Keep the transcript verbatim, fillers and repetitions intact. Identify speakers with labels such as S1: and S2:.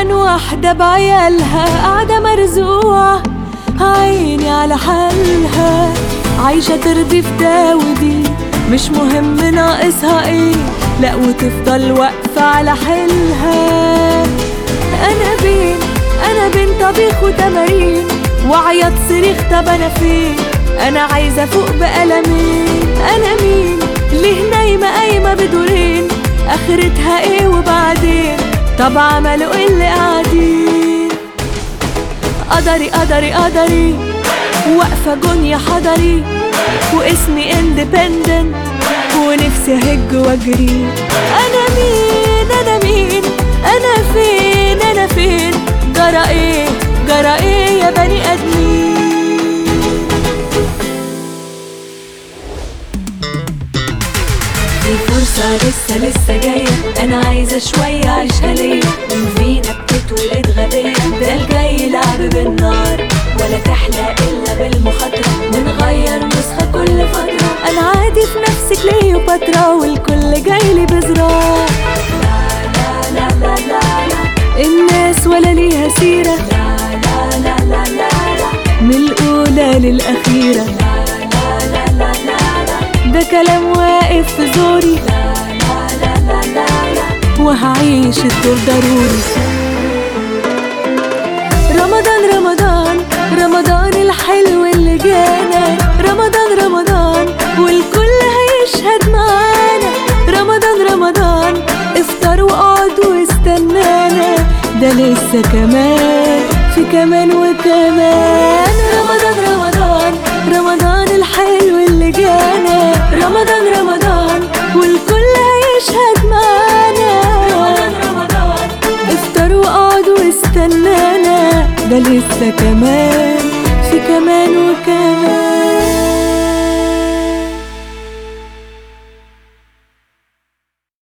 S1: عن واحدة بعيالها قاعدة مرزوعة، عيني على حالها عايشة ترضي في ده ودي، مش مهم ناقصها ايه، لا وتفضل واقفة على حيلها. انا بين انا بين طبيخ وتمارين، وعيط صريخ طب انا فين، انا عايزة فوق بقلمين. انا مين ليه نايمة قايمة بدورين، اخرتها ايه وبعدين، طب عملوا ايه اللي قاعدين. قدري قدري قدري واقفة جونيا حضري، واسمي اندبندنت ونفسي اهج واجري. انا مين انا مين انا فين انا فين، جرى ايه جرى ايه يا بني ادمين. دي فرصة لسه لسه جاية، انا عايزة شوية عيشها ليا، مين فينا بتتولد غبية، ده الجاي لعب بالنار ولا تحلى الا بالمخاطرة، ونغير نسخة كل فترة. انا عادي في نفسي كليوباترا والكل جايلي بزرار. لا لا لا لا لا الناس ولا ليها سيرة، لا لا لا لا لا من الأولى للأخيرة. لا لا لا لا لا ده كلام واقف في زوري، لا لا لا لا لا وهعيش الدور ضروري. رمضان رمضان رمضان الحلو اللي جانا، رمضان رمضان والكل هيشهد معانا. رمضان رمضان افطر واقعد واستنانا، ده لسه كمان في كمان وكمان. رمضان رمضان رمضان الحلو اللي جانا، رمضان رمضان والكل هيشهد معانا. رمضان رمضان افطر واقعد واستنانا، ده لسه كمان في كمان وكمان.